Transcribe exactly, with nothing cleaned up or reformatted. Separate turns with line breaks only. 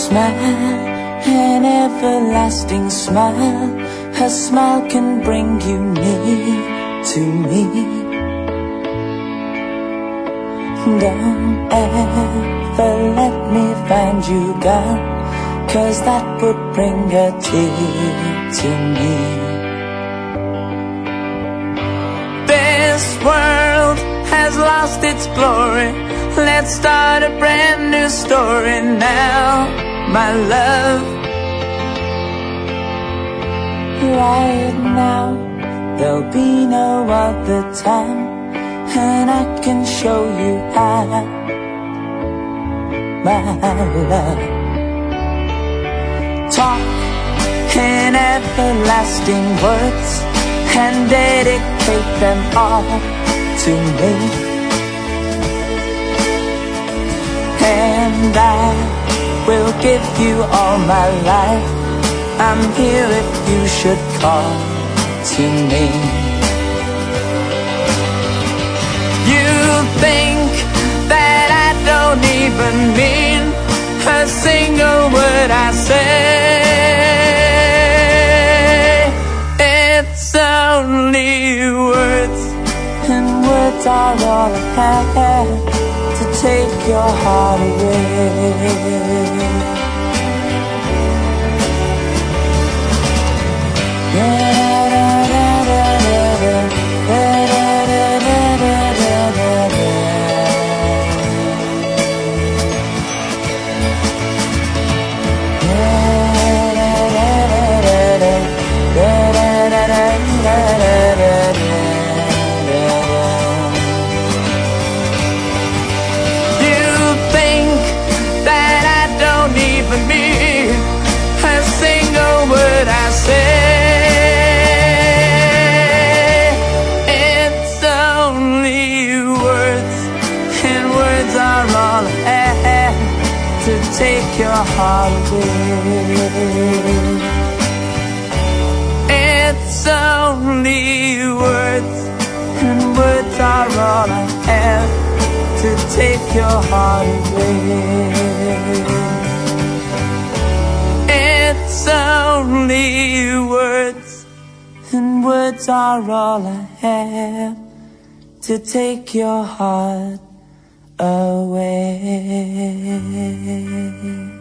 smile, an everlasting smile. Her smile can bring you near to me. Don't ever let me find you gone, 'cause that would bring a tear to me. This world has lost its glory. Let's start a brand new story now, my love. Right now, there'll be no other time, and I can show you how, my love. Talk in everlasting words and dedicate them all to me. And I will give you all my life. I'm here if you should call to me. You think that I don't even mean a single word I say. It's only words, and words are all I have to take your heart away. Take your heart away. It's only words, and words are all I have to take your heart away. It's only words, and words are all I have to take your heart away.